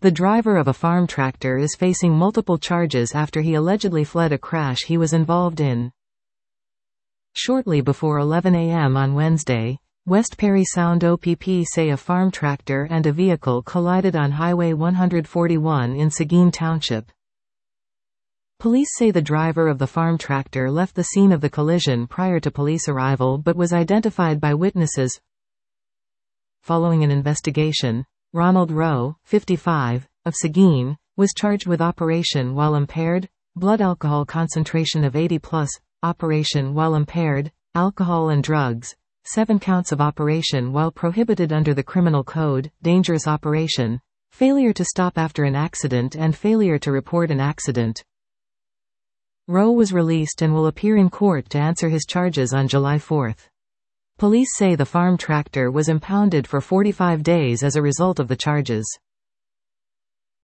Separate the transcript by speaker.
Speaker 1: The driver of a farm tractor is facing multiple charges after he allegedly fled a crash he was involved in. Shortly before 11 a.m. on Wednesday, West Parry Sound OPP say a farm tractor and a vehicle collided on Highway 141 in Seguin Township. Police say the driver of the farm tractor left the scene of the collision prior to police arrival but was identified by witnesses. Following an investigation, Ronald Rowe, 55, of Seguin, was charged with operation while impaired, blood alcohol concentration of 80+, operation while impaired, alcohol and drugs, 7 counts of operation while prohibited under the Criminal Code, dangerous operation, failure to stop after an accident and failure to report an accident. Rowe was released and will appear in court to answer his charges on July 4. Police say the farm tractor was impounded for 45 days as a result of the charges.